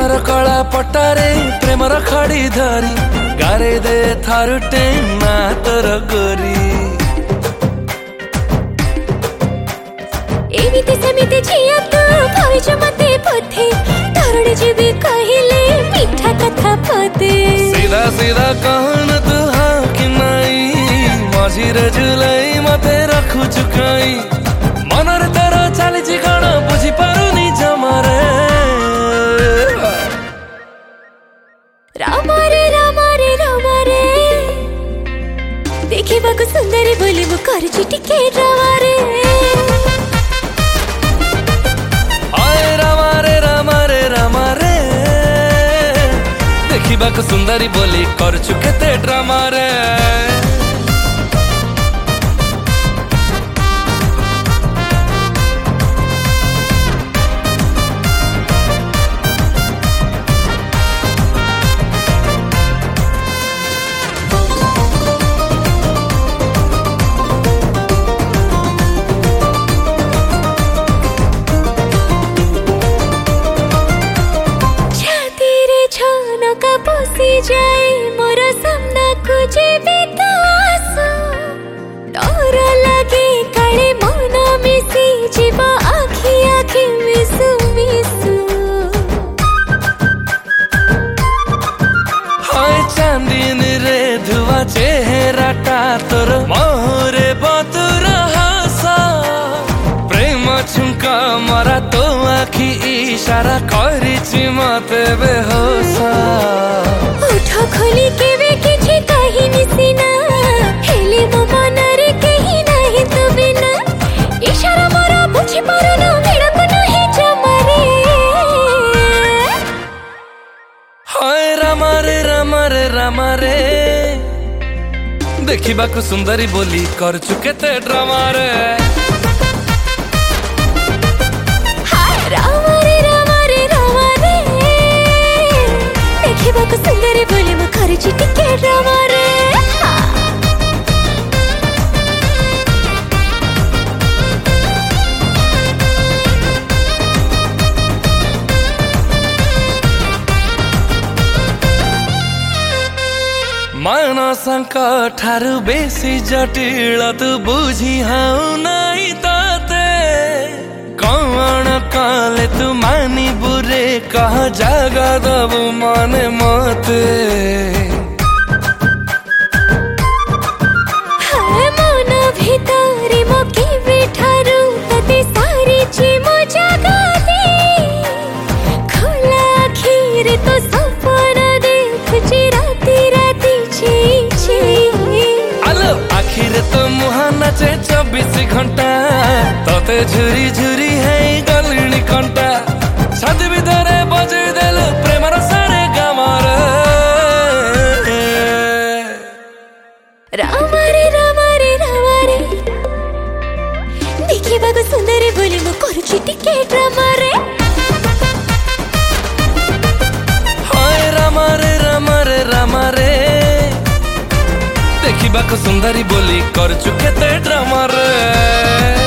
ମନର କଳା ପଟାରେ ପ୍ରେମର ଖଡି ଧରି ଗାରେ ଦେ ଥାରୁଟେ ନା ତୋର ଗୋରି। ଏମିତି ସେମିତି ଝିଅ ତୁ ଭାବିଛୁ ମତେ ପଥେ ତରୁଣ ଯିବି କହିଲେ ମିଠା କଥା ପଦେ। ସିଧା ସିଧା କହୁନ ତୁ ହଁ କି ନାଇଁ ମଝିରେ ଝୁଲାଇ ମତେ ରଖୁଛୁ କାଇଁ ମନରେ ତୋର ଚାଲିଛି କଣ ବୁଝିପାରୁନି ଜମାରେ। ରାମରେ ରାମରେ ରାମରେ ଦେଖିବାକୁ ସୁନ୍ଦରୀ ବୋଲି ମୁଁ କରୁଛି ଟିକେ ଡ୍ରାମାରେ। ରାମାରେ ରାମାରେ ଦେଖିବାକୁ ସୁନ୍ଦରୀ ବୋଲି କରୁଛୁ କେତେ ଡ୍ରାମାରେ। जाए मोर सामना को जेबे तो आसो डर लगे काले मन मिसी जीव आखि आखि मिसु मिसु। हाय चांदीन रे धुआ चेहराटा तोर मोहरे बतुर हासा प्रेम छुंका मरा तो आखि इशारा करिछि मते बेहोसा। खोली केवे किछि कहिनी सिना हेले मो मनरे केही नाही तो बिना इशारा मोरा बुझि पारनो भिड़क नाही जमारे। हाय रामारे रामारे रामारे देखिबाकु सुंदरी बोली करछु केते ड्रामारे। हाय रामारे रामारे रामारे देखिबाकु सुंदरी बोली मु करछि टिके ड्रामारे। मानसंक ठारु बेसी जटिल तू बुझी हाउ नाई ताते कौन काले तू मानी बुरे कह जगा दबु माने मते। मन भितरे मो केवे ठारु तते सारी छि मो जगा दे खोला आखिरे तो सपन देखुछि राती राती छी छी। आलो आखिरे तो मुहा नाचे 24 घंटा तते झुरी झुरी है गलिनी कंटा छाती भितरे बजै देलु प्रेमर सारे गामर। रामारे रामारे रामारे देखिबाकु सुंदरी बोली मु करूछि टिके ड्रामारे। हाय रामारे रामारे रामारे देखिबाकु सुंदरी बोली करछु केते ड्रामारे।